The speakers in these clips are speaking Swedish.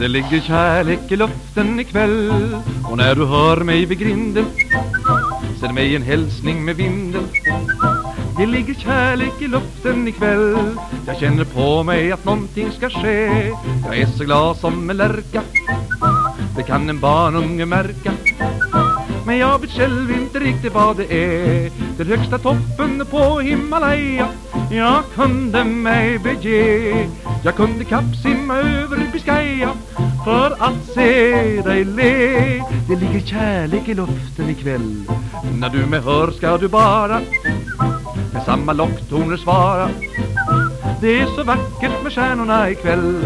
Det ligger kärlek i luften ikväll, och när du hör mig vid grinden, sänd mig en hälsning med vinden. Det ligger kärlek i luften ikväll, jag känner på mig att någonting ska ske. Jag är så glad som en lärka, det kan en barnunge märka. Men jag vet själv inte riktigt vad det är. Till högsta toppen på Himalaya jag kunde mig bege. Jag kunde kappsimma över Biscaya för att se dig le. Det ligger kärlek i luften ikväll, när du mig hör ska du bara med samma locktoner svara. Det är så vackert med stjärnorna ikväll.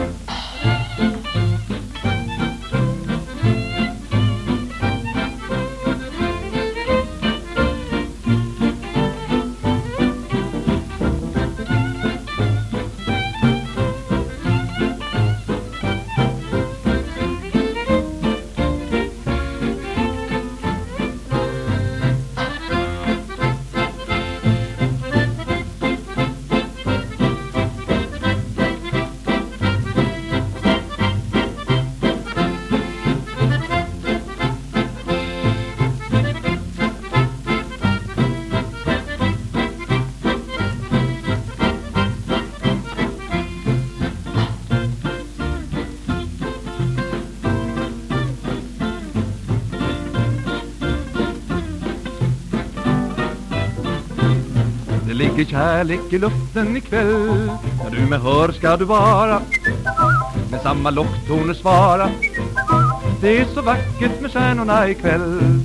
Det ligger kärlek i luften ikväll, när du mig hör ska du vara med samma locktoner svara. Det är så vackert med stjärnorna ikväll.